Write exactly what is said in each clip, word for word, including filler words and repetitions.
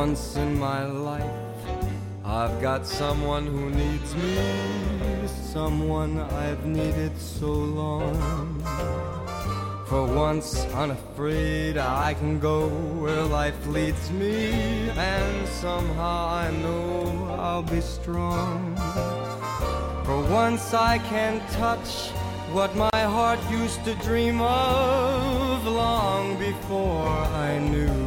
once in my life, I've got someone who needs me, someone I've needed so long. For once unafraid, I can go where life leads me, and somehow I know I'll be strong. For once I can touch what my heart used to dream of long before I knew.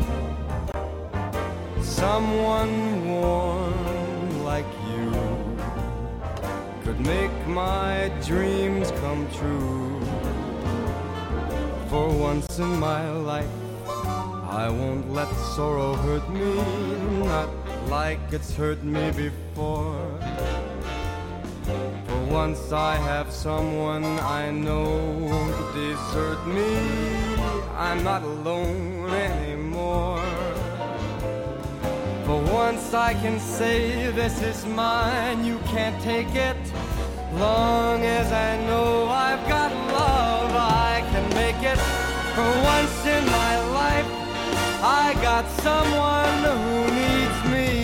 Someone warm like you could make my dreams come true. For once in my life, I won't let sorrow hurt me, not like it's hurt me before. For once I have someone I know won't desert me, I'm not alone anymore. For once I can say this is mine, you can't take it. Long as I know I've got love, I can make it. For once in my life, I got someone who needs me.